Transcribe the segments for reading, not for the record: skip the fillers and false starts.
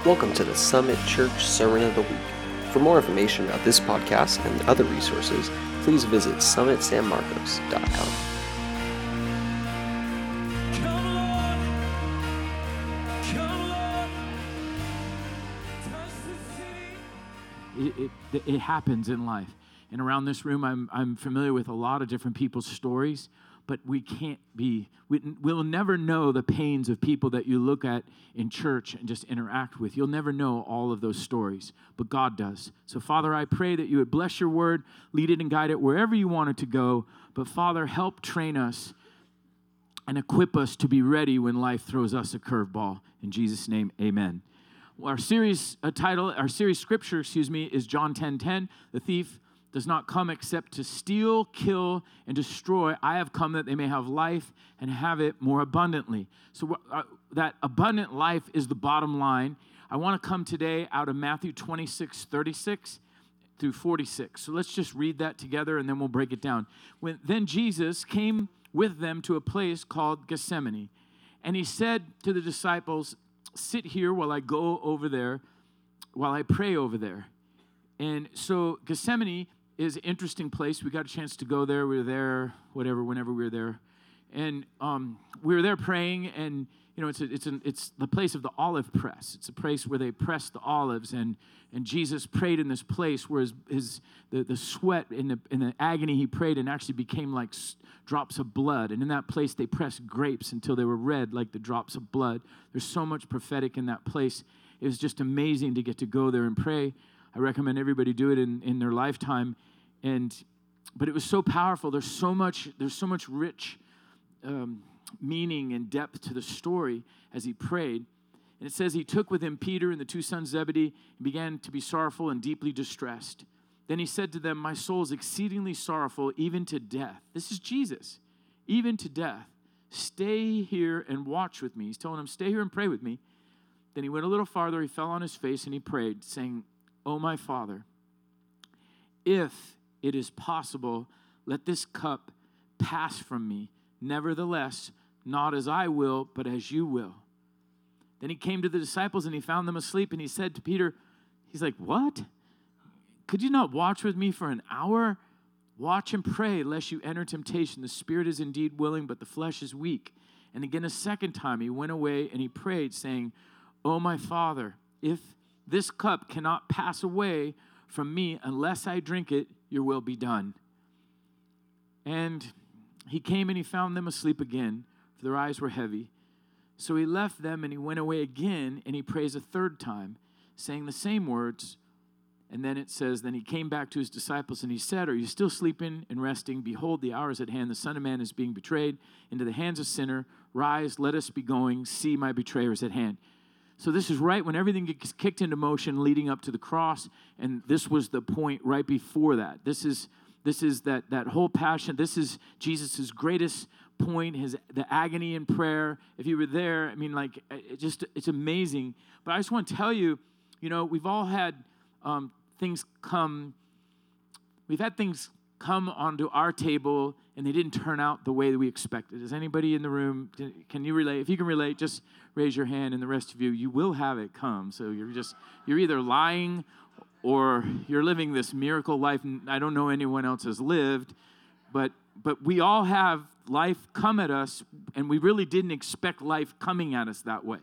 Welcome to the Summit Church Sermon of the Week. For more information about this podcast and other resources, please visit summitsanmarcos.com. It happens in life. And around this room, I'm familiar with a lot of different people's stories, but we'll never know the pains of people that you look at in church and just interact with. You'll never know all of those stories, but God does. So, Father, I pray that you would bless your word, lead it and guide it wherever you want it to go. But, Father, help train us and equip us to be ready when life throws us a curveball. In Jesus' name, amen. Our series scripture, is John 10:10. The thief does not come except to steal, kill, and destroy. I have come that they may have life and have it more abundantly. So that abundant life is the bottom line. I want to come today out of Matthew 26:36 through 46. So let's just read that together and then we'll break it down. Then Jesus came with them to a place called Gethsemane, and he said to the disciples, "Sit here while I go over there, while I pray over there." And so Gethsemane is an interesting place. We got a chance to go there. We were there, whenever we were there. And we were there praying, and it's the place of the olive press. It's a place where they press the olives, and Jesus prayed in this place where the sweat and the agony he prayed in actually became like drops of blood. And in that place, they pressed grapes until they were red like the drops of blood. There's so much prophetic in that place. It was just amazing to get to go there and pray. I recommend everybody do it in their lifetime. But it was so powerful. There's so much rich meaning and depth to the story as he prayed. And it says he took with him Peter and the two sons Zebedee and began to be sorrowful and deeply distressed. Then he said to them, "My soul is exceedingly sorrowful, even to death." This is Jesus. "Even to death. Stay here and watch with me." He's telling them, "Stay here and pray with me." Then he went a little farther. He fell on his face and he prayed, saying, "Oh, my Father, if it is possible, let this cup pass from me. Nevertheless, not as I will, but as you will." Then he came to the disciples and he found them asleep, and he said to Peter, he's like, "What? Could you not watch with me for an hour? Watch and pray, lest you enter temptation. The spirit is indeed willing, but the flesh is weak." And again a second time he went away and he prayed, saying, "Oh, my Father, if this cup cannot pass away from me unless I drink it, your will be done." And he came and he found them asleep again, for their eyes were heavy. So he left them and he went away again, and he prays a third time, saying the same words. And then it says, then he came back to his disciples and he said, "Are you still sleeping and resting? Behold, the hour is at hand. The Son of Man is being betrayed into the hands of sinner. Rise, let us be going. See, my betrayer is at hand." So this is right when everything gets kicked into motion leading up to the cross, and this was the point right before that. This is that whole passion. This is Jesus' greatest point, the agony in prayer. If you were there, I mean, like, it's amazing. But I just want to tell you, we've all had things come. We've had things come onto our table, and they didn't turn out the way that we expected. Is anybody in the room, can you relate? If you can relate, just raise your hand, and the rest of you will have it come. So you're either lying or you're living this miracle life. I don't know anyone else has lived, but we all have life come at us, and we really didn't expect life coming at us that way.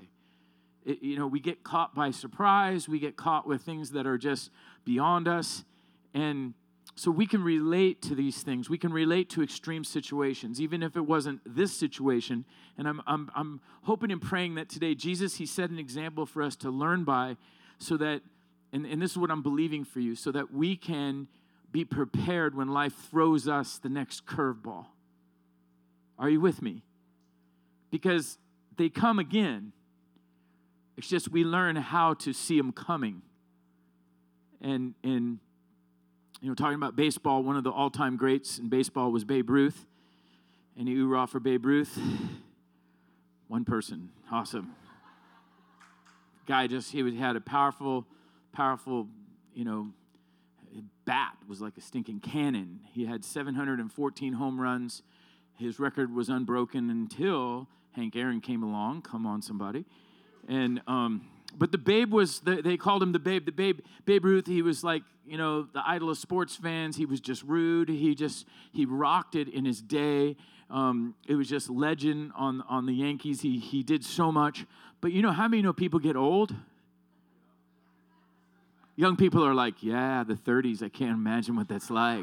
We get caught by surprise. We get caught with things that are just beyond us, and so we can relate to these things. We can relate to extreme situations, even if it wasn't this situation. And I'm hoping and praying that today, Jesus, he set an example for us to learn by, so that, and this is what I'm believing for you, so that we can be prepared when life throws us the next curveball. Are you with me? Because they come again. It's just we learn how to see them coming. And talking about baseball, one of the all-time greats in baseball was Babe Ruth. Any hoorah for Babe Ruth? One person. Awesome. Guy he had a powerful, bat. Was like a stinking cannon. He had 714 home runs. His record was unbroken until Hank Aaron came along. Come on, somebody. And But the Babe was, they called him the Babe. Babe Ruth, he was like, the idol of sports fans. He was just rude. He rocked it in his day. It was just legend on the Yankees. He did so much. But how many people get old? Young people are like, yeah, the 30s. I can't imagine what that's like.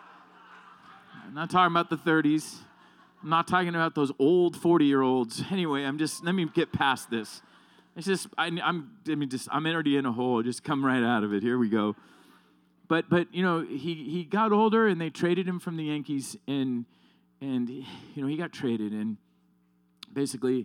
I'm not talking about the 30s. I'm not talking about those old 40-year-olds. Anyway, let me get past this. It's just, I'm already in a hole. Just come right out of it. Here we go. But he got older, and they traded him from the Yankees, and he got traded, and basically,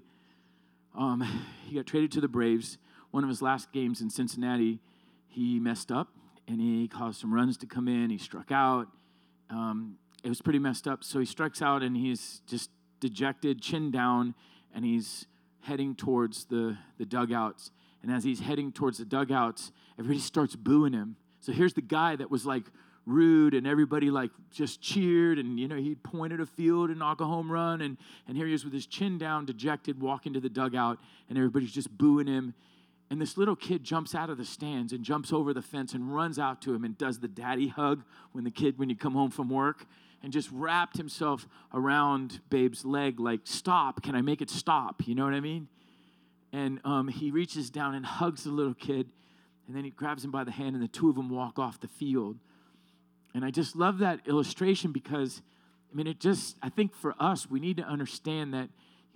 he got traded to the Braves. One of his last games in Cincinnati, he messed up, and he caused some runs to come in. He struck out. It was pretty messed up. So he strikes out, and he's just dejected, chin down, and he's heading towards the dugouts. And as he's heading towards the dugouts, everybody starts booing him. So here's the guy that was like rude, and everybody like just cheered, and he'd point at a field and knock a home run, and here he is with his chin down, dejected, walking to the dugout, and everybody's just booing him. And this little kid jumps out of the stands and jumps over the fence and runs out to him and does the daddy hug when you come home from work, and just wrapped himself around Babe's leg like, stop, can I make it stop? You know what I mean? And he reaches down and hugs the little kid, and then he grabs him by the hand, and the two of them walk off the field. And I just love that illustration because, I think for us, we need to understand that,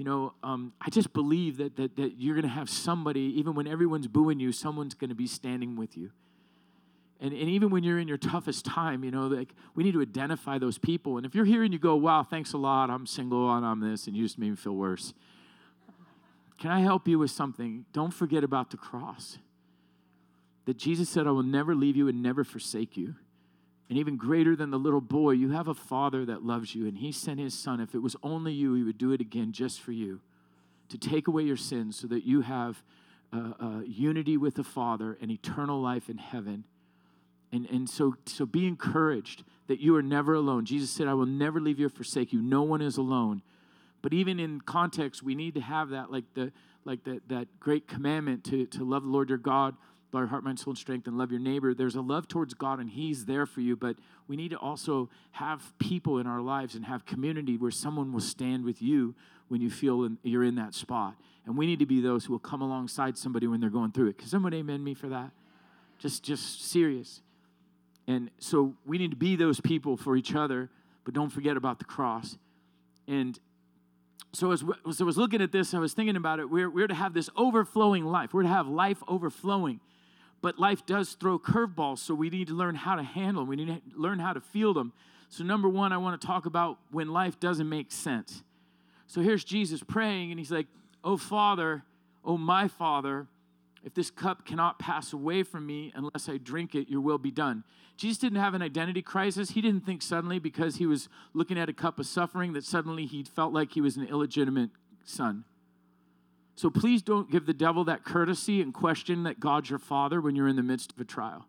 I just believe that you're going to have somebody, even when everyone's booing you, someone's going to be standing with you. And even when you're in your toughest time, we need to identify those people. And if you're here and you go, wow, thanks a lot, I'm single and I'm this, and you just made me feel worse. Can I help you with something? Don't forget about the cross. That Jesus said, I will never leave you and never forsake you. And even greater than the little boy, you have a Father that loves you, and he sent his Son. If it was only you, he would do it again just for you, to take away your sins so that you have unity with the Father and eternal life in heaven. And so be encouraged that you are never alone. Jesus said, I will never leave you or forsake you. No one is alone. But even in context, we need to have that, that great commandment to love the Lord your God, with all your heart, mind, soul, and strength, and love your neighbor. There's a love towards God, and he's there for you. But we need to also have people in our lives and have community where someone will stand with you when you feel you're in that spot. And we need to be those who will come alongside somebody when they're going through it. Can someone amen me for that? Just serious. And so we need to be those people for each other, but don't forget about the cross. And so as I was looking at this, I was thinking about it. We're to have this overflowing life. We're to have life overflowing. But life does throw curveballs, so we need to learn how to handle them. We need to learn how to field them. So number one, I want to talk about when life doesn't make sense. So here's Jesus praying, and he's like, oh, Father, oh, my Father, if this cup cannot pass away from me unless I drink it, your will be done. Jesus didn't have an identity crisis. He didn't think suddenly because he was looking at a cup of suffering that suddenly he felt like he was an illegitimate son. So please don't give the devil that courtesy and question that God's your Father when you're in the midst of a trial.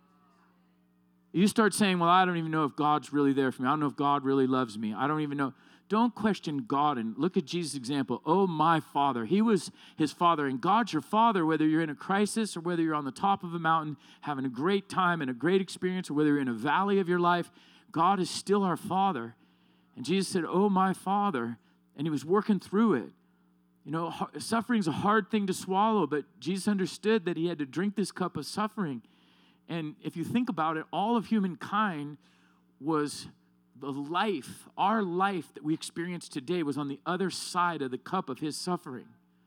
You start saying, well, I don't even know if God's really there for me. I don't know if God really loves me. I don't even know. Don't question God, and look at Jesus' example. Oh, my Father. He was his Father, and God's your Father, whether you're in a crisis or whether you're on the top of a mountain having a great time and a great experience, or whether you're in a valley of your life. God is still our Father. And Jesus said, oh, my Father, and he was working through it. Suffering's a hard thing to swallow, but Jesus understood that he had to drink this cup of suffering. And if you think about it, all of humankind was the life, our life that we experience today was on the other side of the cup of his suffering.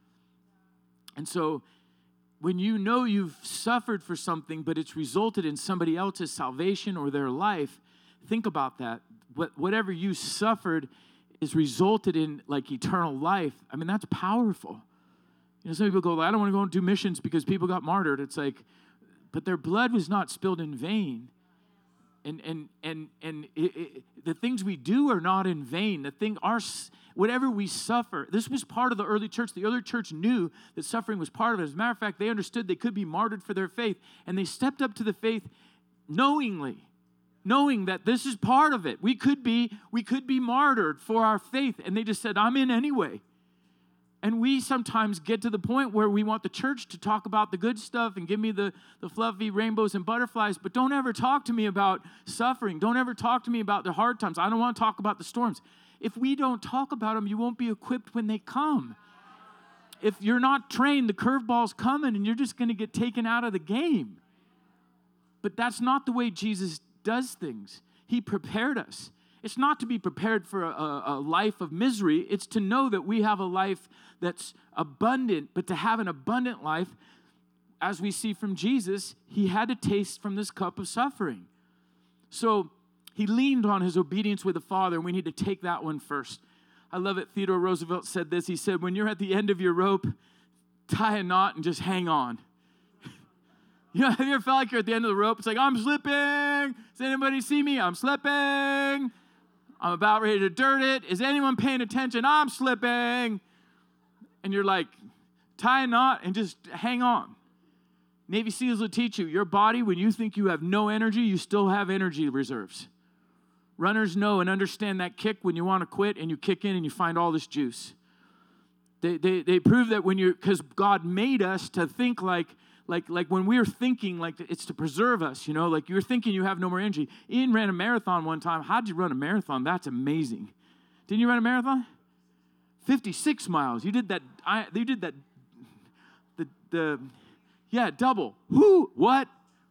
And so when you know you've suffered for something, but it's resulted in somebody else's salvation or their life, think about that. Whatever you suffered is resulted in like eternal life. That's powerful. Some people go, I don't want to go and do missions because people got martyred. It's like, but their blood was not spilled in vain. And the things we do are not in vain. Whatever we suffer, this was part of the early church. The early church knew that suffering was part of it. As a matter of fact, they understood they could be martyred for their faith, and they stepped up to the faith knowing that this is part of it. We could be martyred for our faith, and they just said, I'm in anyway. And we sometimes get to the point where we want the church to talk about the good stuff and give me the fluffy rainbows and butterflies, but don't ever talk to me about suffering. Don't ever talk to me about the hard times. I don't want to talk about the storms. If we don't talk about them, you won't be equipped when they come. If you're not trained, the curveball's coming and you're just going to get taken out of the game. But that's not the way Jesus does things. He prepared us. It's not to be prepared for a life of misery. It's to know that we have a life that's abundant, but to have an abundant life, as we see from Jesus, he had to taste from this cup of suffering. So he leaned on his obedience with the Father, and we need to take that one first. I love it. Theodore Roosevelt said this. He said, when you're at the end of your rope, tie a knot and just hang on. You know, have you ever felt like you're at the end of the rope? It's like, I'm slipping. Does anybody see me? I'm slipping. I'm about ready to dirt it. Is anyone paying attention? I'm slipping. And you're like, tie a knot and just hang on. Navy SEALs will teach you, your body, when you think you have no energy, you still have energy reserves. Runners know and understand that kick when you want to quit and you kick in and you find all this juice. They prove that because God made us to think like when we're thinking, like it's to preserve us, you know, like you're thinking you have no more energy. Ian ran a marathon one time. How'd you run a marathon? That's amazing. Didn't you run a marathon? 56 miles. You did that. Double. Who? What?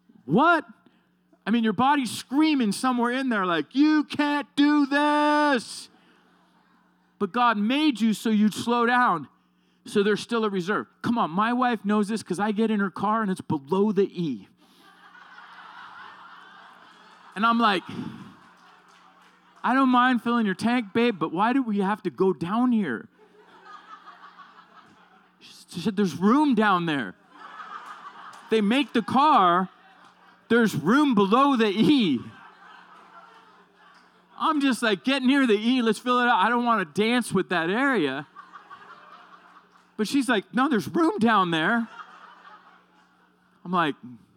I mean, your body's screaming somewhere in there like, you can't do this. But God made you so you'd slow down. So there's still a reserve. Come on, my wife knows this because I get in her car and it's below the E. And I'm like, I don't mind filling your tank, babe, but why do we have to go down here? She said, there's room down there. They make the car, there's room below the E. I'm just like, get near the E, let's fill it out. I don't want to dance with that area. But she's like, no, there's room down there. I'm like,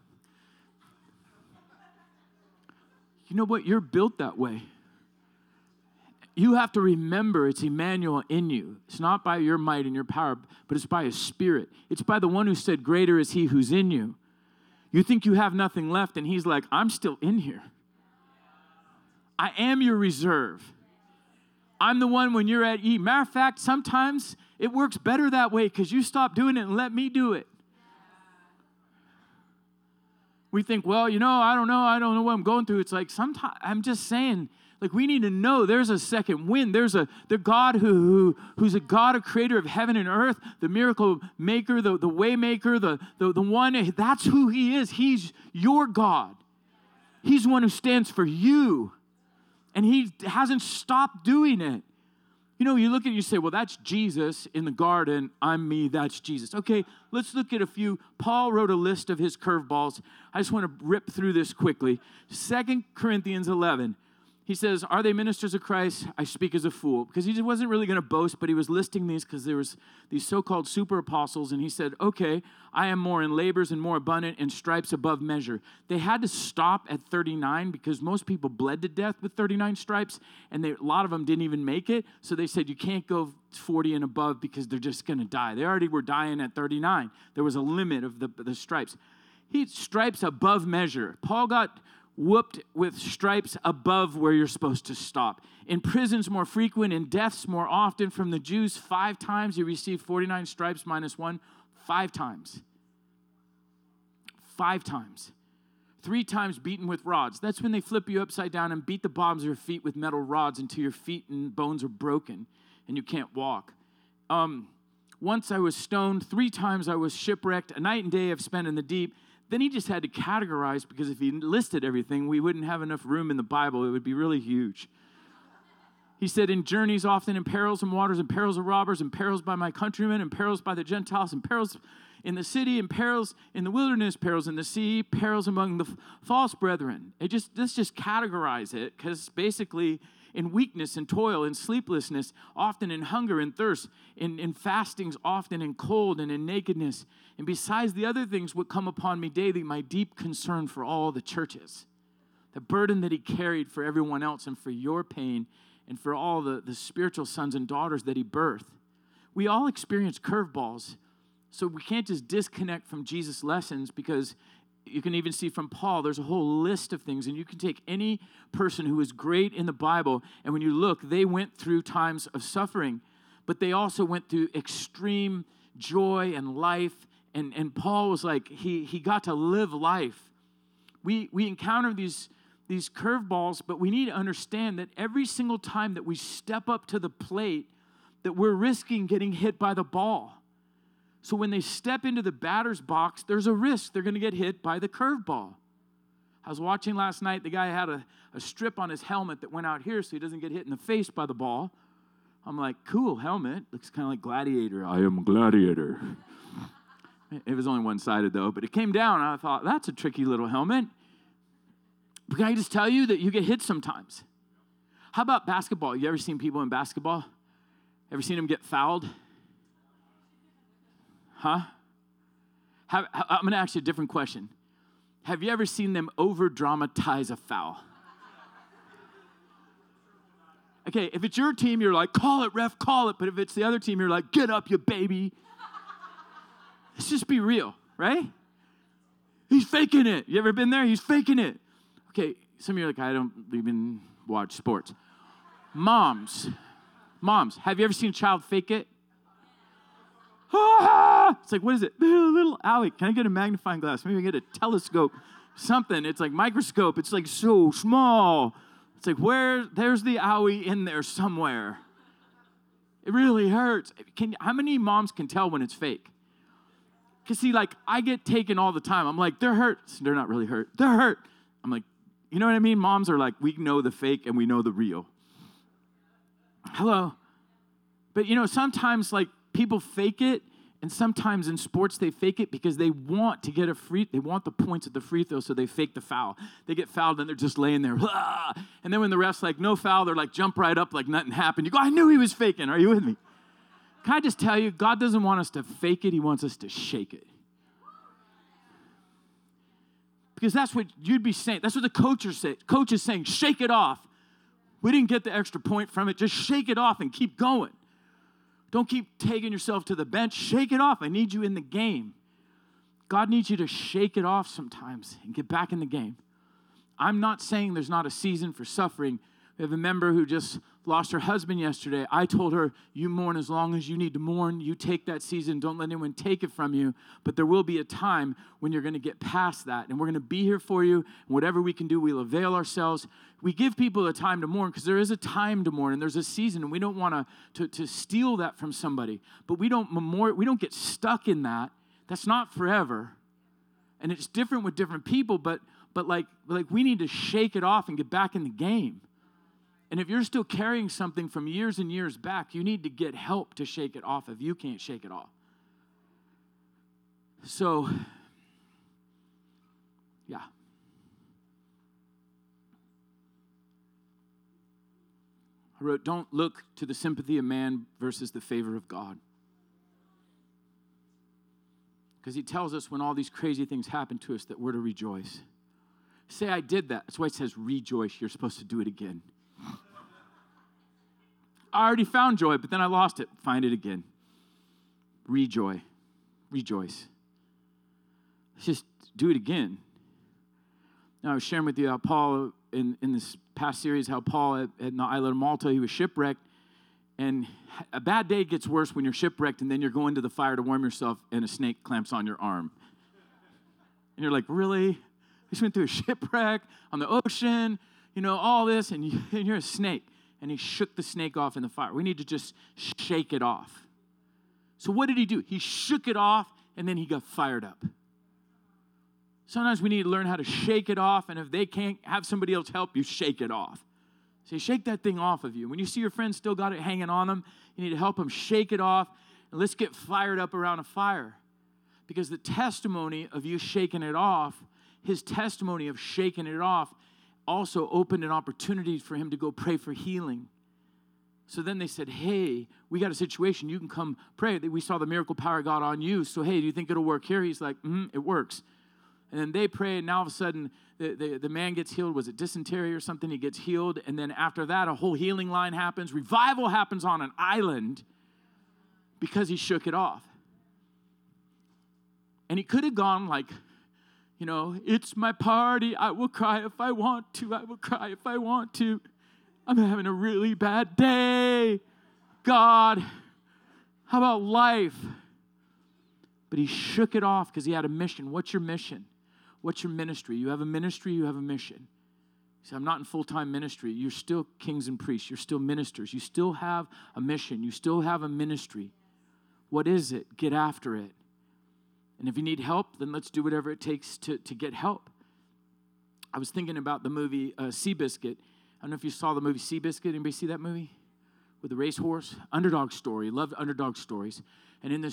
you know what? You're built that way. You have to remember it's Emmanuel in you. It's not by your might and your power, but it's by his Spirit. It's by the one who said, greater is he who's in you. You think you have nothing left, and he's like, I'm still in here. I am your reserve. I'm the one when you're at E. Matter of fact, sometimes it works better that way because you stop doing it and let me do it. We think, well, you know, I don't know what I'm going through. It's like sometimes I'm just saying, like we need to know there's a second wind. There's the God who's a God, a creator of heaven and earth, the miracle maker, the way maker, the one. That's who he is. He's your God. He's the one who stands for you. And he hasn't stopped doing it. You know, you look at it, you say, well, that's Jesus in the garden. I'm me, that's Jesus. Okay, let's look at a few. Paul wrote a list of his curveballs. I just want to rip through this quickly. 2 Corinthians 11. He says, are they ministers of Christ? I speak as a fool. Because he wasn't really going to boast, but he was listing these because there was these so-called super apostles. And he said, okay, I am more in labors and more abundant and stripes above measure. They had to stop at 39 because most people bled to death with 39 stripes. And a lot of them didn't even make it. So they said, you can't go 40 and above because they're just going to die. They already were dying at 39. There was a limit of the stripes. He stripes above measure. Paul got whooped with stripes above where you're supposed to stop. In prisons more frequent, in deaths more often from the Jews. 5 times he received 49 stripes minus 1. 5 times. 5 times. 3 times beaten with rods. That's when they flip you upside down and beat the bottoms of your feet with metal rods until your feet and bones are broken and you can't walk. Once I was stoned. 3 times I was shipwrecked. A night and day I've spent in the deep. Then he just had to categorize because if he listed everything, we wouldn't have enough room in the Bible. It would be really huge. He said, in journeys often, in perils and waters, in perils of robbers, in perils by my countrymen, in perils by the Gentiles, in perils in the city, in perils in the wilderness, perils in the sea, perils among the false brethren. Let's just categorize it because basically in weakness and toil and sleeplessness, often in hunger and thirst, in fastings, often in cold and in nakedness. And besides the other things would come upon me daily, my deep concern for all the churches. The burden that he carried for everyone else and for your pain and for all the spiritual sons and daughters that he birthed. we all experience curveballs. So we can't just disconnect from Jesus' lessons, because you can even see from Paul, there's a whole list of things. And you can take any person who is great in the Bible, and when you look, they went through times of suffering, but they also went through extreme joy and life. And Paul was like, he got to live life. We encounter these curveballs, but we need to understand that every single time that we step up to the plate, that we're risking getting hit by the ball. So when they step into the batter's box, there's a risk they're going to get hit by the curveball. I was watching last night. The guy had a strip on his helmet that went out here so he doesn't get hit in the face by the ball. I'm like, cool helmet. Looks kind of like Gladiator. I am a gladiator. It was only one-sided, though. But it came down, and I thought, that's a tricky little helmet. But can I just tell you that you get hit sometimes? How about basketball? You ever seen people in basketball? Ever seen them get fouled? Huh? I'm going to ask you a different question. Have you ever seen them over-dramatize a foul? Okay, if it's your team, you're like, call it, ref, call it. But if it's the other team, you're like, get up, you baby. Let's just be real, right? He's faking it. You ever been there? He's faking it. Okay, some of you are like, I don't even watch sports. Moms, have you ever seen a child fake it? Ah! It's like, what is it? Little Allie. Can I get a magnifying glass? Maybe I get a telescope, something. It's like microscope. It's like so small. It's like, there's the owie in there somewhere. It really hurts. How many moms can tell when it's fake? Because see, like, I get taken all the time. I'm like, they're hurt. They're not really hurt. They're hurt. I'm like, you know what I mean? Moms are like, we know the fake and we know the real. Hello. But, sometimes, like, people fake it, and sometimes in sports they fake it because they want to get they want the points at the free throw, so they fake the foul. They get fouled, and they're just laying there. Blah! And then when the ref's like, no foul, they're like, jump right up like nothing happened. You go, I knew he was faking. Are you with me? Can I just tell you, God doesn't want us to fake it. He wants us to shake it. Because that's what you'd be saying. That's what the coach is saying. Shake it off. We didn't get the extra point from it. Just shake it off and keep going. Don't keep taking yourself to the bench. Shake it off. I need you in the game. God needs you to shake it off sometimes and get back in the game. I'm not saying there's not a season for suffering. We have a member who just lost her husband yesterday. I told her, you mourn as long as you need to mourn. You take that season. Don't let anyone take it from you. But there will be a time when you're going to get past that. And we're going to be here for you. And whatever we can do, we'll avail ourselves. We give people a time to mourn because there is a time to mourn and there's a season. And we don't want to steal that from somebody. But we don't get stuck in that. That's not forever. And it's different with different people. But like we need to shake it off and get back in the game. And if you're still carrying something from years and years back, you need to get help to shake it off if you can't shake it off. So, yeah. I wrote, don't look to the sympathy of man versus the favor of God. Because he tells us when all these crazy things happen to us that we're to rejoice. Say, I did that. That's why it says rejoice. You're supposed to do it again. I already found joy, but then I lost it. Find it again. Rejoice. Let's just do it again. Now, I was sharing with you how Paul, in this past series, how Paul at the island of Malta, he was shipwrecked. And a bad day gets worse when you're shipwrecked, and then you're going to the fire to warm yourself, and a snake clamps on your arm. And you're like, really? I just went through a shipwreck on the ocean, all this, and you're a snake. And he shook the snake off in the fire. We need to just shake it off. So what did he do? He shook it off, and then he got fired up. Sometimes we need to learn how to shake it off, and if they can't have somebody else help you, shake it off. Say, shake that thing off of you. When you see your friends still got it hanging on them, you need to help them shake it off, and let's get fired up around a fire. Because the testimony of you shaking it off, his testimony of shaking it off, also opened an opportunity for him to go pray for healing. So then they said, hey, we got a situation. You can come pray. We saw the miracle power of God on you. So, hey, do you think it'll work here? He's like, it works. And then they pray, and now all of a sudden, the man gets healed. Was it dysentery or something? He gets healed. And then after that, a whole healing line happens. Revival happens on an island because he shook it off. And he could have gone like, it's my party. I will cry if I want to. I will cry if I want to. I'm having a really bad day. God, how about life? But he shook it off because he had a mission. What's your mission? What's your ministry? You have a ministry, you have a mission. You say, I'm not in full-time ministry. You're still kings and priests. You're still ministers. You still have a mission. You still have a ministry. What is it? Get after it. And if you need help, then let's do whatever it takes to get help. I was thinking about the movie Seabiscuit. I don't know if you saw the movie Seabiscuit. Anybody see that movie? With the racehorse? Underdog story. Loved underdog stories. And in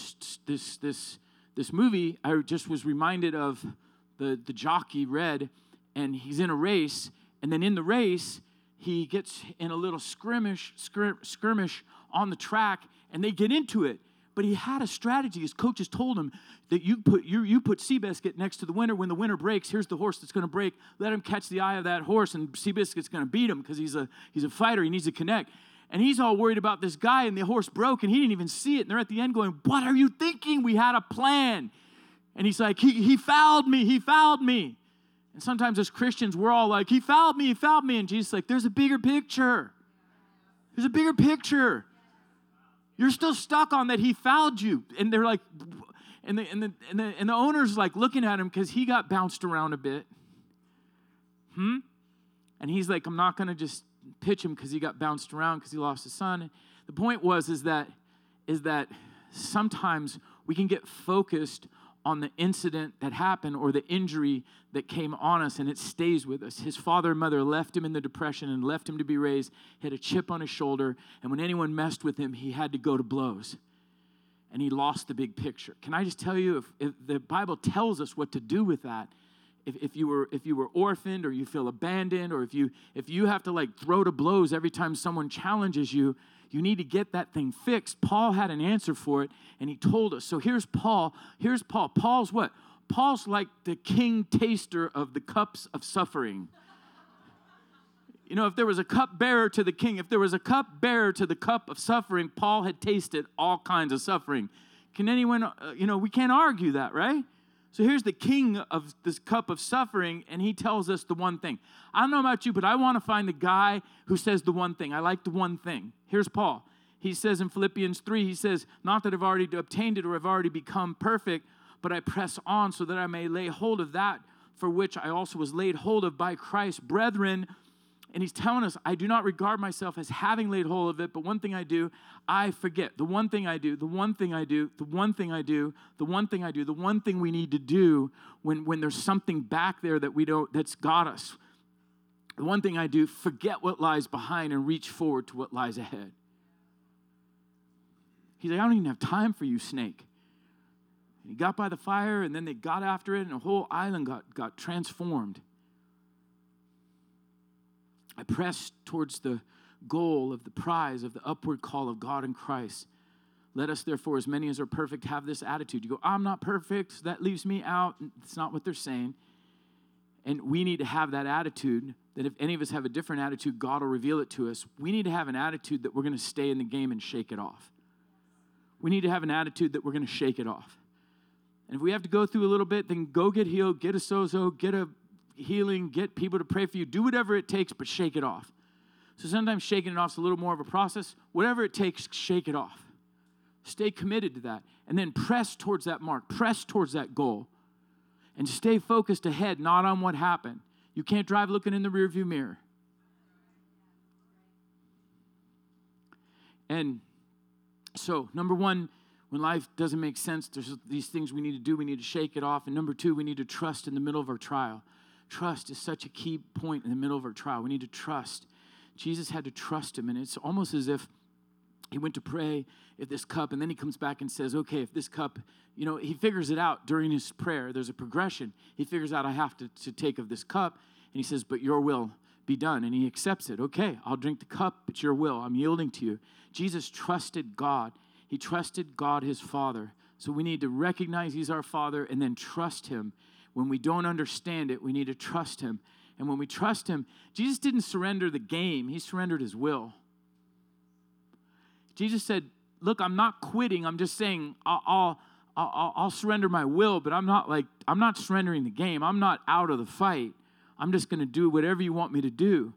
this movie, I just was reminded of the jockey, Red, and he's in a race. And then in the race, he gets in a little skirmish on the track, and they get into it. But he had a strategy. His coaches told him that you put Seabiscuit next to the winner. When the winner breaks, here's the horse that's going to break. Let him catch the eye of that horse, and Seabiscuit's going to beat him because he's a fighter. He needs to connect. And he's all worried about this guy, and the horse broke, and he didn't even see it. And they're at the end going, what are you thinking? We had a plan. And he's like, he fouled me. He fouled me. And sometimes as Christians, we're all like, he fouled me. He fouled me. And Jesus is like, there's a bigger picture. There's a bigger picture. You're still stuck on that he fouled you. And they're like, and the owner's like looking at him because he got bounced around a bit. And he's like, I'm not going to just pitch him because he got bounced around because he lost his son. The point is that sometimes we can get focused on the incident that happened or the injury that came on us, and it stays with us. His father and mother left him in the depression and left him to be raised. He had a chip on his shoulder, and when anyone messed with him, he had to go to blows. And he lost the big picture. Can I just tell you, if the Bible tells us what to do with that, if you were orphaned or you feel abandoned or if you have to like throw to blows every time someone challenges you, you need to get that thing fixed. Paul had an answer for it, and he told us. So here's Paul. Paul's what? Paul's like the king taster of the cups of suffering. If there was a cup bearer to the king, if there was a cup bearer to the cup of suffering, Paul had tasted all kinds of suffering. Can anyone, we can't argue that, right? So here's the king of this cup of suffering, and he tells us the one thing. I don't know about you, but I want to find the guy who says the one thing. I like the one thing. Here's Paul. He says in Philippians 3, he says, not that I've already obtained it or I've already become perfect, but I press on so that I may lay hold of that for which I also was laid hold of by Christ. Brethren, and he's telling us, I do not regard myself as having laid hold of it, but one thing I do, I forget. The one thing I do, the one thing I do, the one thing I do, the one thing I do, the one thing we need to do when there's something back there that's got us. The one thing I do, forget what lies behind and reach forward to what lies ahead. He's like, I don't even have time for you, snake. And he got by the fire, and then they got after it, and the whole island got transformed. I press towards the goal of the prize of the upward call of God in Christ. Let us, therefore, as many as are perfect, have this attitude. You go, I'm not perfect, so that leaves me out. It's not what they're saying. And we need to have that attitude, that if any of us have a different attitude, God will reveal it to us. We need to have an attitude that we're going to stay in the game and shake it off. We need to have an attitude that we're going to shake it off. And if we have to go through a little bit, then go get healed, get a sozo, get a healing, get people to pray for you, do whatever it takes, but shake it off. So sometimes shaking it off is a little more of a process. Whatever it takes, shake it off. Stay committed to that. And then press towards that mark, press towards that goal. And stay focused ahead, not on what happened. You can't drive looking in the rearview mirror. And so, number one, when life doesn't make sense, there's these things we need to do. We need to shake it off. And number two, we need to trust in the middle of our trial. Trust is such a key point in the middle of our trial. We need to trust. Jesus had to trust him. And it's almost as if he went to pray if this cup, and then he comes back and says, okay, if this cup, he figures it out during his prayer. There's a progression. He figures out I have to take of this cup. And he says, but your will be done. And he accepts it. Okay, I'll drink the cup, but your will. I'm yielding to you. Jesus trusted God. He trusted God, his Father. So we need to recognize he's our Father and then trust him. When we don't understand it, we need to trust him. And when we trust him, Jesus didn't surrender the game. He surrendered his will. Jesus said, look, I'm not quitting. I'm just saying I'll surrender my will, but I'm not surrendering the game. I'm not out of the fight. I'm just going to do whatever you want me to do.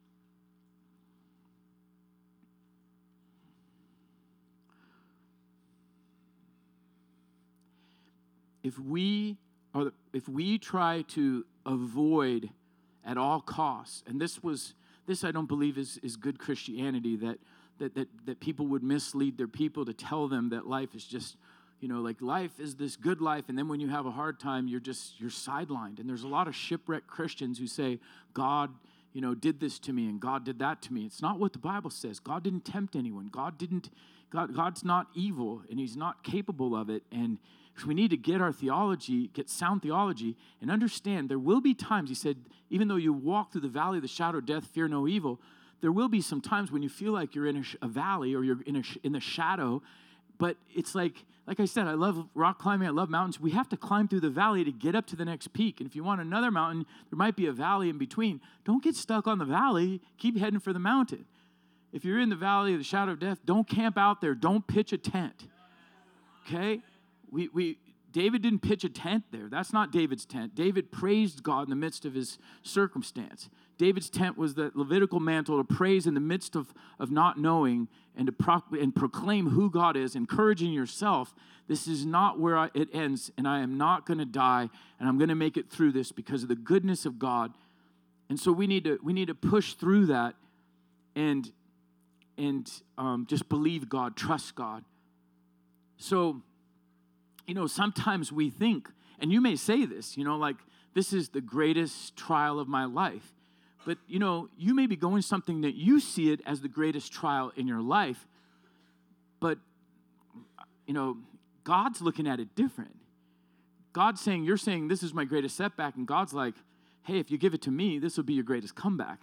If we try to avoid at all costs, and this I don't believe is good Christianity, that people would mislead their people to tell them that life is just, like life is this good life, and then when you have a hard time, you're sidelined. And there's a lot of shipwrecked Christians who say, God, did this to me and God did that to me. It's not what the Bible says. God didn't tempt anyone. God's not evil, and he's not capable of it. And we need to get sound theology, and understand there will be times, he said, even though you walk through the valley of the shadow of death, fear no evil. There will be some times when you feel like you're in a valley or you're in the shadow, but it's like I said, I love rock climbing, I love mountains. We have to climb through the valley to get up to the next peak. And if you want another mountain, there might be a valley in between. Don't get stuck on the valley. Keep heading for the mountain. If you're in the valley of the shadow of death, don't camp out there. Don't pitch a tent. Okay? David didn't pitch a tent there. That's not David's tent. David praised God in the midst of his circumstance. David's tent was the Levitical mantle to praise in the midst of not knowing, and to proclaim who God is, encouraging yourself. This is not where it ends, and I am not going to die, and I'm going to make it through this because of the goodness of God. And so we need to push through that, and just believe God, trust God. So, sometimes we think, and you may say this, like, this is the greatest trial of my life. But, you may be going something that you see it as the greatest trial in your life. But, God's looking at it different. You're saying, this is my greatest setback. And God's like, hey, if you give it to me, this will be your greatest comeback.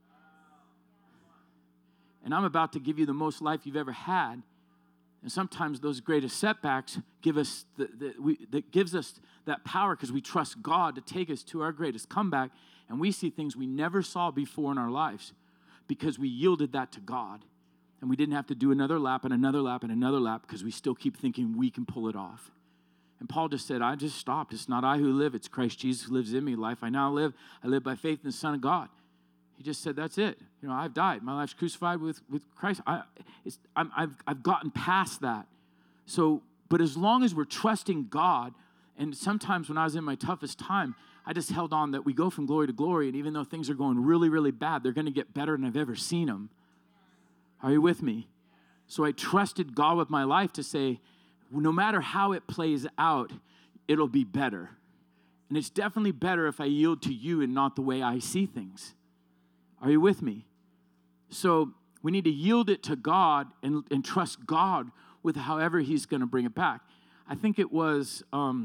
And I'm about to give you the most life you've ever had. And sometimes those greatest setbacks give us that gives us that power, because we trust God to take us to our greatest comeback, and we see things we never saw before in our lives because we yielded that to God, and we didn't have to do another lap and another lap and another lap because we still keep thinking we can pull it off. And Paul just said, I just stopped. It's not I who live, it's Christ Jesus who lives in me. Life I now live, I live by faith in the Son of God. He just said, that's it. I've died. My life's crucified with Christ. I've gotten past that. So, but as long as we're trusting God, and sometimes when I was in my toughest time, I just held on that we go from glory to glory, and even though things are going really, really bad, they're going to get better than I've ever seen them. Are you with me? So I trusted God with my life to say, no matter how it plays out, it'll be better. And it's definitely better if I yield to you and not the way I see things. Are you with me? So we need to yield it to God and trust God with however he's going to bring it back. I think it was,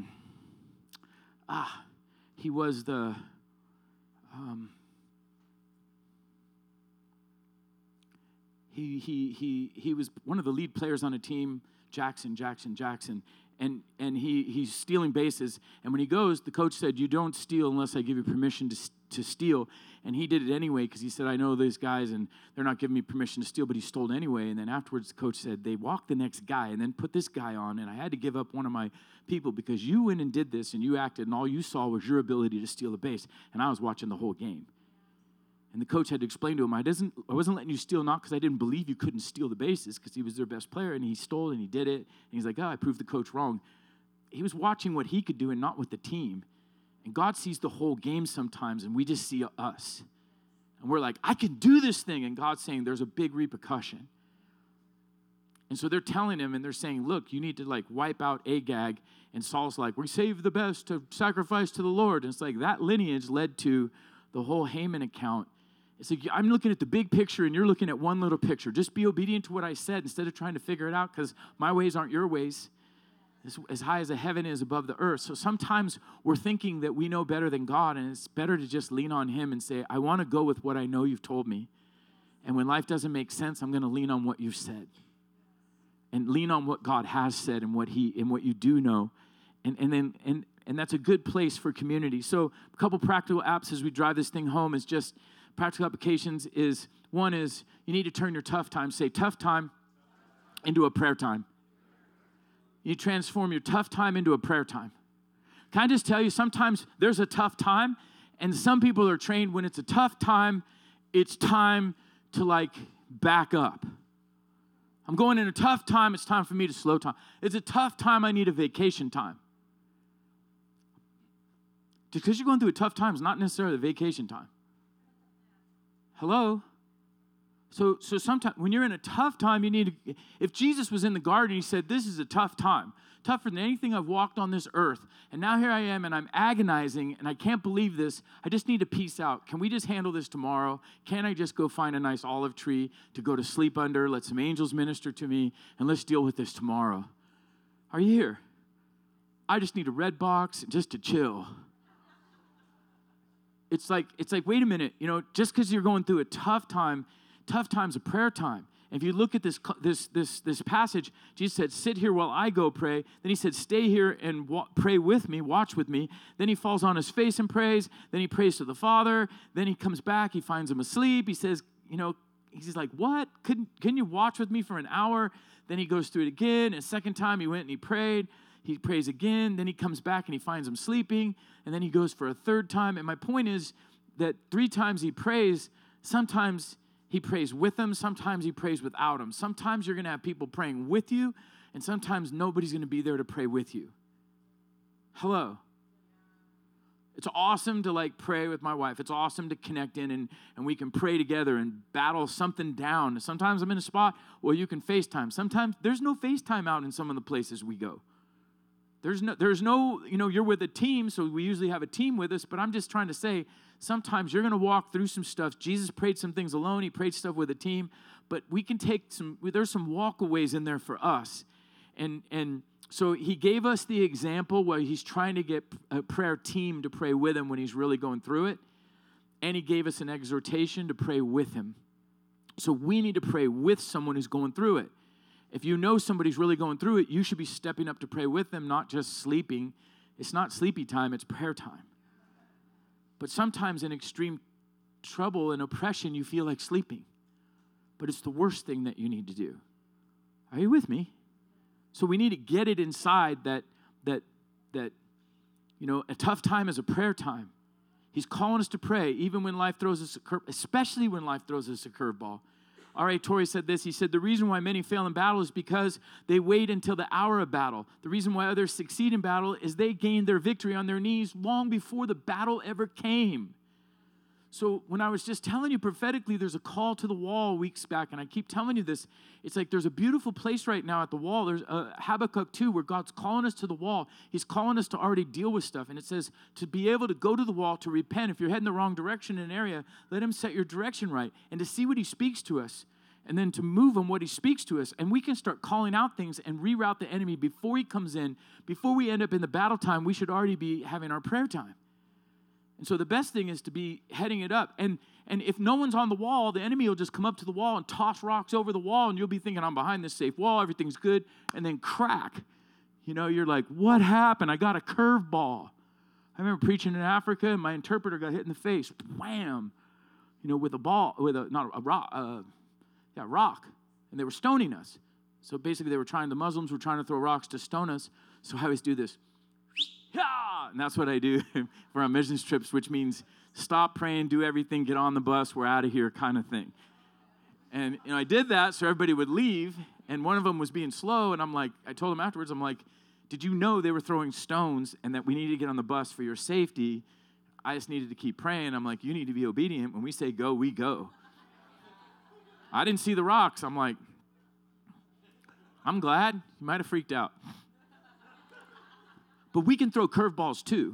he was the, he was one of the lead players on a team, Jackson. And he's stealing bases. And when he goes, the coach said, you don't steal unless I give you permission to steal. And he did it anyway because he said, I know these guys and they're not giving me permission to steal, but he stole anyway. And then afterwards, the coach said, they walked the next guy and then put this guy on. And I had to give up one of my people because you went and did this and you acted and all you saw was your ability to steal the base. And I was watching the whole game. And the coach had to explain to him, I wasn't letting you steal, not because I didn't believe you couldn't steal the bases, because he was their best player, and he stole, and he did it. And he's like, I proved the coach wrong. He was watching what he could do and not with the team. And God sees the whole game sometimes, and we just see us. And we're like, I can do this thing. And God's saying there's a big repercussion. And so they're telling him, and they're saying, look, you need to wipe out Agag. And Saul's like, we saved the best to sacrifice to the Lord. And it's like that lineage led to the whole Haman account. It's like, I'm looking at the big picture and you're looking at one little picture. Just be obedient to what I said instead of trying to figure it out, because my ways aren't your ways. As high as the heaven is above the earth. So sometimes we're thinking that we know better than God, and it's better to just lean on him and say, I want to go with what I know you've told me. And when life doesn't make sense, I'm going to lean on what you've said. And lean on what God has said and what you do know. And that's a good place for community. So a couple practical apps as we drive this thing home is just practical applications is, one is you need to turn your tough time. Say, tough time into a prayer time. You transform your tough time into a prayer time. Can I just tell you, sometimes there's a tough time, and some people are trained when it's a tough time, it's time to like back up. I'm going in a tough time, it's time for me to slow time. It's a tough time, I need a vacation time. Just because you're going through a tough time is not necessarily a vacation time. Hello? So sometimes when you're in a tough time, you need to, if Jesus was in the garden, he said, this is a tough time, tougher than anything I've walked on this earth. And now here I am, and I'm agonizing, and I can't believe this. I just need to peace out. Can we just handle this tomorrow? Can't I just go find a nice olive tree to go to sleep under, let some angels minister to me, and let's deal with this tomorrow? Are you here? I just need a red box just to chill. It's like, wait a minute, just because you're going through a tough time's a prayer time. If you look at this passage, Jesus said, sit here while I go pray. Then he said, stay here and pray with me, watch with me. Then he falls on his face and prays. Then he prays to the Father. Then he comes back, he finds him asleep. He says, he's like, what? Can you watch with me for an hour? Then he goes through it again. And a second time he went and he prayed. He prays again. Then he comes back and he finds him sleeping. And then he goes for a third time. And my point is that 3 times he prays, sometimes he prays with them. Sometimes he prays without them. Sometimes you're going to have people praying with you, and sometimes nobody's going to be there to pray with you. Hello. It's awesome to pray with my wife. It's awesome to connect in and we can pray together and battle something down. Sometimes I'm in a spot where you can FaceTime. Sometimes there's no FaceTime out in some of the places we go. There's no, you're with a team, so we usually have a team with us, but I'm just trying to say, sometimes you're going to walk through some stuff. Jesus prayed some things alone. He prayed stuff with a team, but we can there's some walkaways in there for us. And so he gave us the example where he's trying to get a prayer team to pray with him when he's really going through it. And he gave us an exhortation to pray with him. So we need to pray with someone who's going through it. If you know somebody's really going through it, you should be stepping up to pray with them, not just sleeping. It's not sleepy time, it's prayer time. But sometimes in extreme trouble and oppression, you feel like sleeping. But it's the worst thing that you need to do. Are you with me? So we need to get it inside that a tough time is a prayer time. He's calling us to pray, even when life throws us especially when life throws us a curveball. R.A. Torrey said this. He said, the reason why many fail in battle is because they wait until the hour of battle. The reason why others succeed in battle is they gained their victory on their knees long before the battle ever came. So when I was just telling you prophetically, there's a call to the wall weeks back, and I keep telling you this. It's like there's a beautiful place right now at the wall. There's Habakkuk 2 where God's calling us to the wall. He's calling us to already deal with stuff. And it says to be able to go to the wall, to repent. If you're heading the wrong direction in an area, let him set your direction right. And to see what he speaks to us. And then to move on what he speaks to us. And we can start calling out things and reroute the enemy before he comes in. Before we end up in the battle time, we should already be having our prayer time. And so the best thing is to be heading it up. And if no one's on the wall, the enemy will just come up to the wall and toss rocks over the wall, and you'll be thinking, I'm behind this safe wall, everything's good, and then crack. You're like, what happened? I got a curveball. I remember preaching in Africa, and my interpreter got hit in the face, wham, with a ball, rock, and they were stoning us. So basically, the Muslims were trying to throw rocks to stone us, so I always do this. And that's what I do for our missions trips, which means stop praying, do everything, get on the bus, we're out of here kind of thing. And I did that so everybody would leave, and one of them was being slow, and I told him afterwards, did you know they were throwing stones and that we needed to get on the bus for your safety? I just needed to keep praying. You need to be obedient. When we say go, we go. I didn't see the rocks. I'm glad. You might have freaked out. But we can throw curveballs too.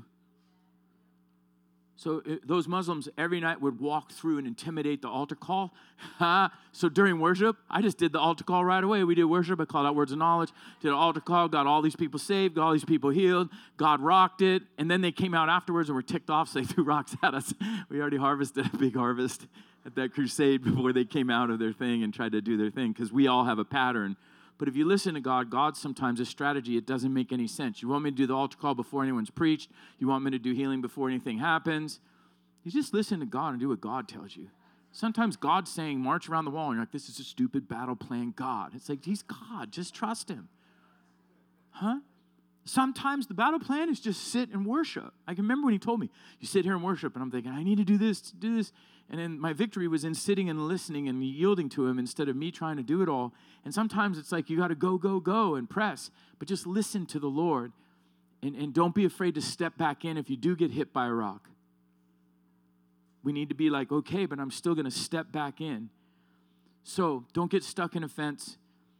So those Muslims every night would walk through and intimidate the altar call. So during worship, I just did the altar call right away. We did worship. I called out words of knowledge, did an altar call, got all these people saved, got all these people healed. God rocked it. And then they came out afterwards and were ticked off, so they threw rocks at us. We already harvested a big harvest at that crusade before they came out of their thing and tried to do their thing, because we all have a pattern. But if you listen to God sometimes a strategy, it doesn't make any sense. You want me to do the altar call before anyone's preached? You want me to do healing before anything happens? You just listen to God and do what God tells you. Sometimes God's saying, march around the wall, and you're like, this is a stupid battle plan, God. It's like, he's God. Just trust him. Huh? Sometimes the battle plan is just sit and worship. I can remember when he told me, you sit here and worship, and I'm thinking, I need to do this, And then my victory was in sitting and listening and yielding to him instead of me trying to do it all. And sometimes it's like you got to go and press, but just listen to the Lord. And don't be afraid to step back in if you do get hit by a rock. We need to be like, okay, but I'm still going to step back in. So don't get stuck in a fence.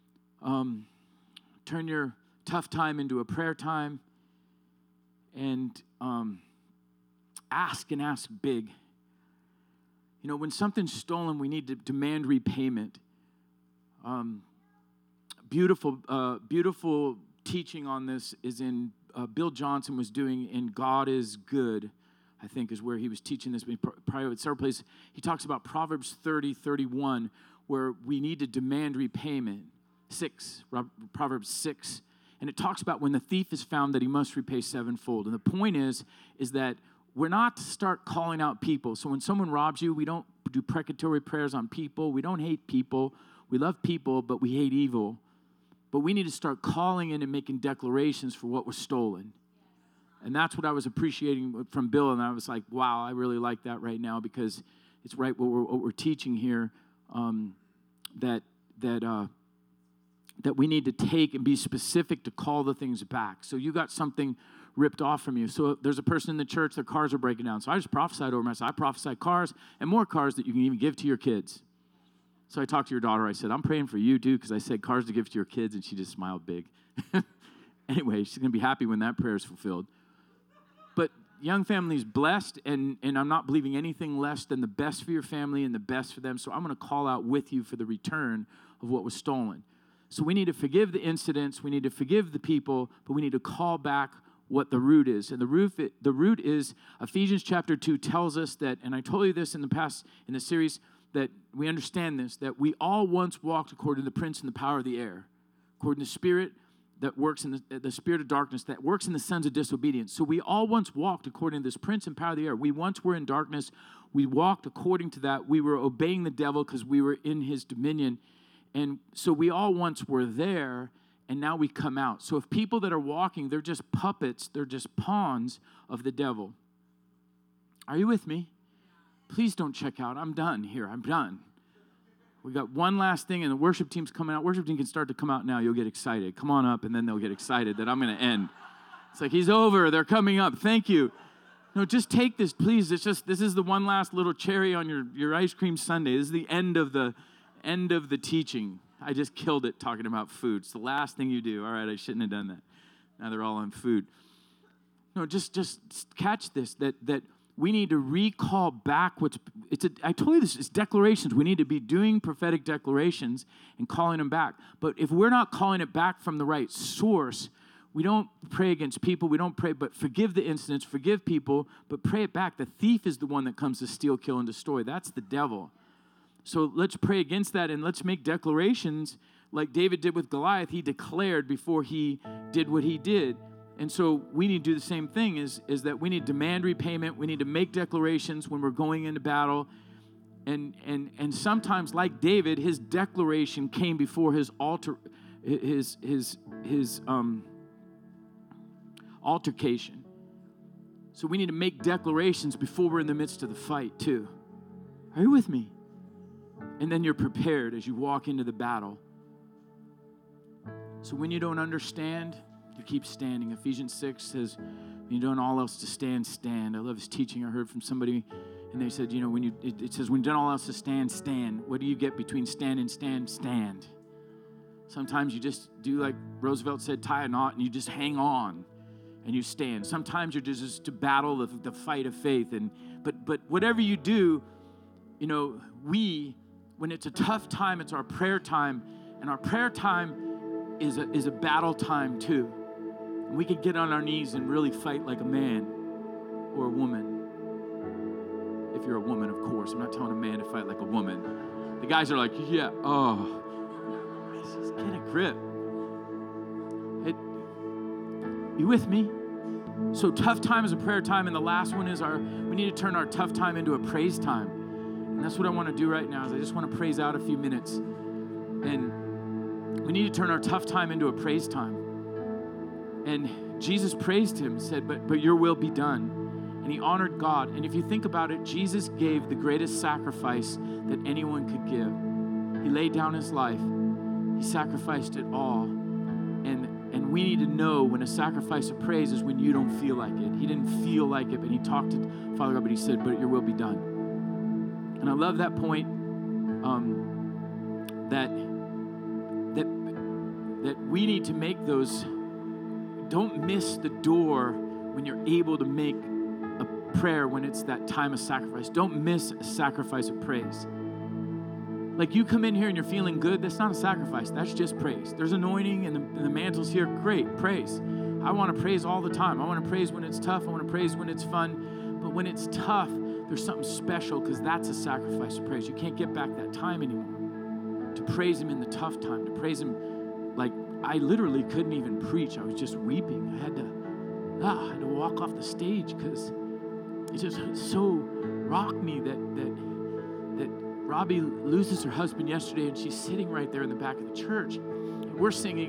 Turn your tough time into a prayer time. And ask big. You know, when something's stolen, we need to demand repayment. Beautiful teaching on this is in Bill Johnson was doing in God is Good, I think is where he was teaching this. Probably at several places. He talks about Proverbs 30:31, where we need to demand repayment. Proverbs 6. And it talks about when the thief is found that he must repay sevenfold. And the point is that we're not to start calling out people. So when someone robs you, we don't do precatory prayers on people. We don't hate people. We love people, but we hate evil. But we need to start calling in and making declarations for what was stolen. And that's what I was appreciating from Bill. And I was like, wow, I really like that right now because it's right what we're teaching here, that we need to take and be specific to call the things back. So you got something ripped off from you. So there's a person in the church, their cars are breaking down. So I just prophesied over myself. I prophesied cars and more cars that you can even give to your kids. So I talked to your daughter. I said, I'm praying for you too, because I said cars to give to your kids, and she just smiled big. Anyway, she's going to be happy when that prayer is fulfilled. But young family's blessed, and I'm not believing anything less than the best for your family and the best for them. So I'm going to call out with you for the return of what was stolen. So we need to forgive the incidents. We need to forgive the people, but we need to call back what the root is. And the root is, Ephesians chapter 2 tells us that, and I told you this in the past, in the series, that we understand this, that we all once walked according to the prince and the power of the air, according to the spirit that works in the spirit of darkness, that works in the sons of disobedience. So we all once walked according to this prince and power of the air. We once were in darkness. We walked according to that. We were obeying the devil because we were in his dominion. And so we all once were there, and now we come out. So if people that are walking, they're just puppets, they're just pawns of the devil. Are you with me? Please don't check out. I'm done here. I'm done. We got one last thing, and the worship team's coming out. Worship team can start to come out now. You'll get excited. Come on up, and then they'll get excited that I'm going to end. It's like, he's over. They're coming up. Thank you. No, just take this, please. This is the one last little cherry on your ice cream sundae. This is the end of the teaching. I just killed it talking about food. It's the last thing you do. All right, I shouldn't have done that. Now they're all on food. No, just catch this, that we need to recall back I told you this, it's declarations. We need to be doing prophetic declarations and calling them back. But if we're not calling it back from the right source, we don't pray against people. We don't pray, but forgive the incidents, forgive people, but pray it back. The thief is the one that comes to steal, kill, and destroy. That's the devil. So let's pray against that, and let's make declarations like David did with Goliath. He declared before he did what he did. And so we need to do the same thing, is that we need to demand repayment. We need to make declarations when we're going into battle. And sometimes, like David, his declaration came before his altercation. So we need to make declarations before we're in the midst of the fight too. Are you with me? And then you're prepared as you walk into the battle. So when you don't understand, you keep standing. Ephesians 6 says, when you're doing all else to stand, stand. I love this teaching I heard from somebody, and they said, it says, when you've done all else to stand, stand. What do you get between stand and stand? Stand. Sometimes you just do like Roosevelt said, tie a knot, and you just hang on, and you stand. Sometimes you're just to battle the fight of faith. But whatever you do, when it's a tough time, it's our prayer time, and our prayer time is a battle time too. And we can get on our knees and really fight like a man or a woman. If you're a woman, of course. I'm not telling a man to fight like a woman. The guys are like, yeah, just get a grip. You with me? So tough time is a prayer time, and the last one is we need to turn our tough time into a praise time. And that's what I want to do right now is I just want to praise out a few minutes. And we need to turn our tough time into a praise time. And Jesus praised him, said, but your will be done. And he honored God. And if you think about it, Jesus gave the greatest sacrifice that anyone could give. He laid down his life. He sacrificed it all. And we need to know when a sacrifice of praise is when you don't feel like it. He didn't feel like it, but he talked to Father God, but he said, but your will be done. And I love that point that we need to make those. Don't miss the door when you're able to make a prayer when it's that time of sacrifice. Don't miss a sacrifice of praise. Like you come in here and you're feeling good, that's not a sacrifice. That's just praise. There's anointing and the mantle's here. Great, praise. I want to praise all the time. I want to praise when it's tough. I want to praise when it's fun. But when it's tough, there's something special because that's a sacrifice of praise. You can't get back that time anymore. To praise him in the tough time, to praise him like I literally couldn't even preach. I was just weeping. I had to walk off the stage because it just so rocked me that Robbie loses her husband yesterday, and she's sitting right there in the back of the church. And we're singing,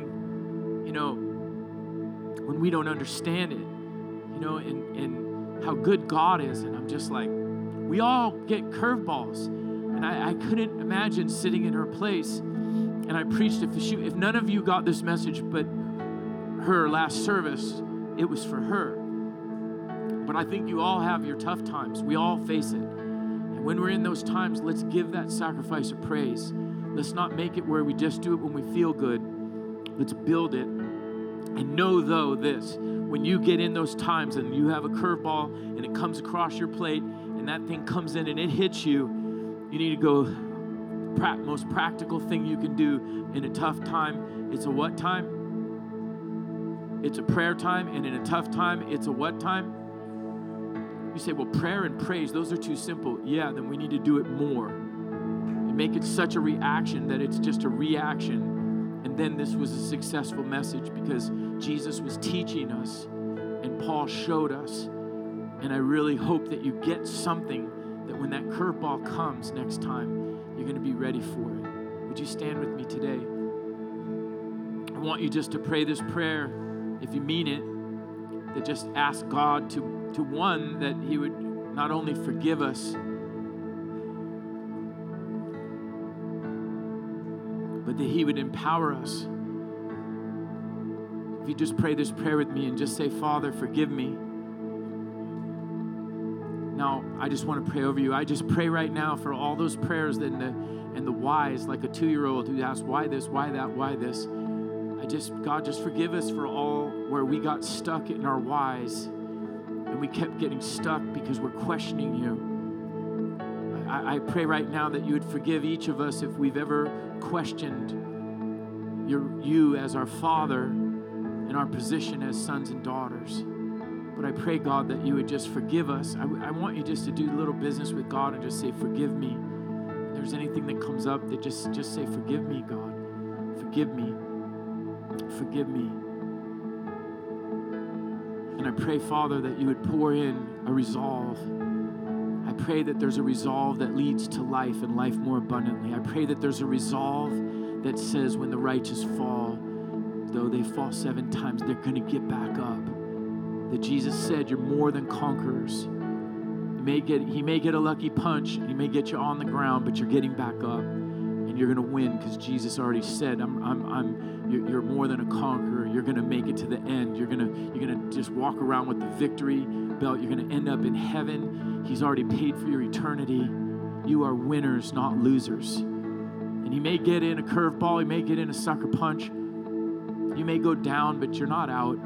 when we don't understand it, and how good God is. And I'm just like, we all get curveballs. And I couldn't imagine sitting in her place. And I preached, if none of you got this message but her last service, it was for her. But I think you all have your tough times. We all face it. And when we're in those times, let's give that sacrifice of praise. Let's not make it where we just do it when we feel good. Let's build it. And know, though, this. When you get in those times and you have a curveball and it comes across your plate and that thing comes in and it hits you, you need to go, most practical thing you can do in a tough time, it's a what time? It's a prayer time, and in a tough time, it's a what time? You say, well, prayer and praise, those are too simple. Yeah, then we need to do it more. And make it such a reaction that it's just a reaction. And then this was a successful message because Jesus was teaching us and Paul showed us. And I really hope that you get something that when that curveball comes next time, you're going to be ready for it. Would you stand with me today? I want you just to pray this prayer, if you mean it, that just ask God to one, that he would not only forgive us, but that he would empower us. If you just pray this prayer with me and just say, Father, forgive me. Now, I just want to pray over you. I just pray right now for all those prayers and the whys, like a 2-year-old who asks, why this, why that, why this? God, just forgive us for all where we got stuck in our whys and we kept getting stuck because we're questioning you. I pray right now that you would forgive each of us if we've ever questioned you as our Father and our position as sons and daughters. But I pray, God, that you would just forgive us. I want you just to do a little business with God and just say, forgive me. If there's anything that comes up, that just say, forgive me, God. Forgive me. Forgive me. And I pray, Father, that you would pour in a resolve. I pray that there's a resolve that leads to life and life more abundantly. I pray that there's a resolve that says when the righteous fall, though they fall 7 times, they're going to get back up. That Jesus said, you're more than conquerors. He may get a lucky punch, and he may get you on the ground, but you're getting back up, and you're going to win because Jesus already said, you're more than a conqueror. You're going to make it to the end. You're going to just walk around with the victory belt. You're going to end up in heaven. He's already paid for your eternity. You are winners, not losers. And he may get in a curveball. He may get in a sucker punch. You may go down, but you're not out.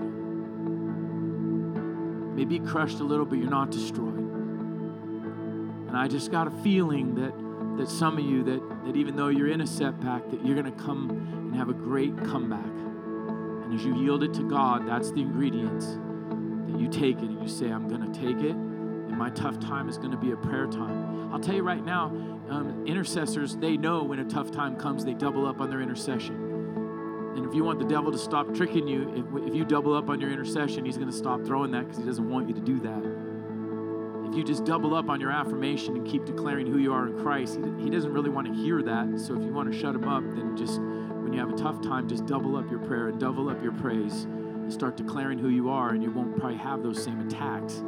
May be crushed a little, but you're not destroyed. And I just got a feeling that some of you, that even though you're in a setback, that you're going to come and have a great comeback. And as you yield it to God, that's the ingredients, that you take it and you say, I'm going to take it, and my tough time is going to be a prayer time. I'll tell you right now, intercessors, they know when a tough time comes, they double up on their intercession. And if you want the devil to stop tricking you, if you double up on your intercession, he's going to stop throwing that because he doesn't want you to do that. if you just double up on your affirmation and keep declaring who you are in Christ, he doesn't really want to hear that. So if you want to shut him up, then just, when you have a tough time, just double up your prayer and double up your praise and start declaring who you are, and you won't probably have those same attacks.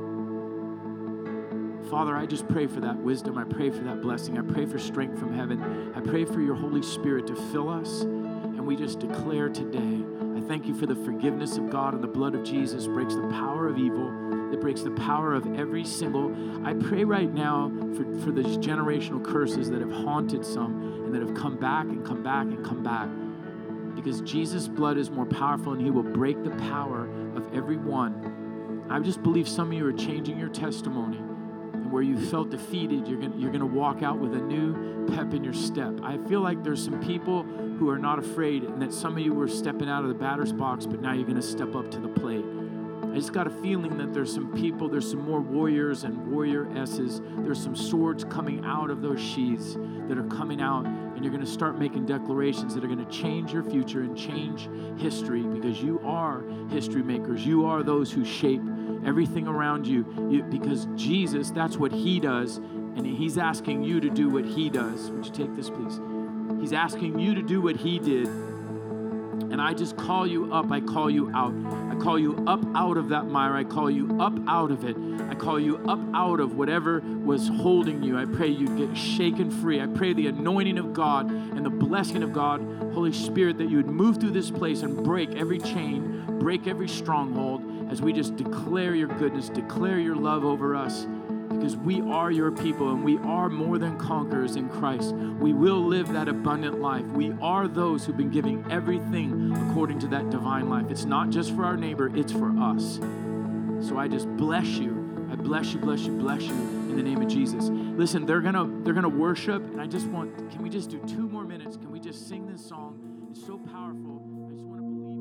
Father, I just pray for that wisdom. I pray for that blessing. I pray for strength from heaven. I pray for your Holy Spirit to fill us. And we just declare today, I thank you for the forgiveness of God, and the blood of Jesus breaks the power of evil. It breaks the power of every single. I pray right now for these generational curses that have haunted some and that have come back and come back and come back. Because Jesus' blood is more powerful, and he will break the power of every one. I just believe some of you are changing your testimony. Where you felt defeated, you're gonna walk out with a new pep in your step. I feel like there's some people who are not afraid, and that some of you were stepping out of the batter's box, but now you're gonna step up to the plate. I just got a feeling that there's some people, there's some more warriors and warrioresses. There's some swords coming out of those sheaths that are coming out, and you're gonna start making declarations that are gonna change your future and change history, because you are history makers. You are those who shape everything around you, because Jesus, that's what he does, and he's asking you to do what he does. Would you take this, please? He's asking you to do what he did, and I just call you up. I call you out. I call you up out of that mire. I call you up out of it. I call you up out of whatever was holding you. I pray you get shaken free. I pray the anointing of God and the blessing of God, Holy Spirit, that you would move through this place and break every chain, break every stronghold, as we just declare your goodness, declare your love over us, because we are your people, and we are more than conquerors in Christ. We will live that abundant life. We are those who've been giving everything according to that divine life. It's not just for our neighbor, it's for us. So I just bless you. I bless you, bless you, bless you in the name of Jesus. Listen, they're gonna worship, and can we just do 2 more minutes? Can we just sing this song? It's so powerful. I just want to believe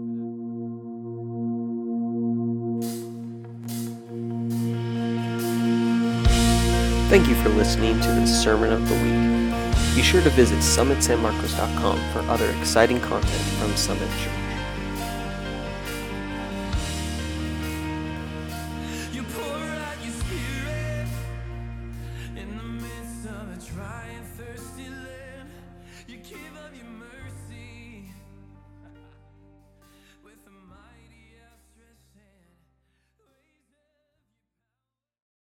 that. Thank you for listening to the Sermon of the Week. Be sure to visit summitsanmarcos.com for other exciting content from Summit Church. You pour out your spirit in the midst of a dry and thirsty land. You give of your mercy.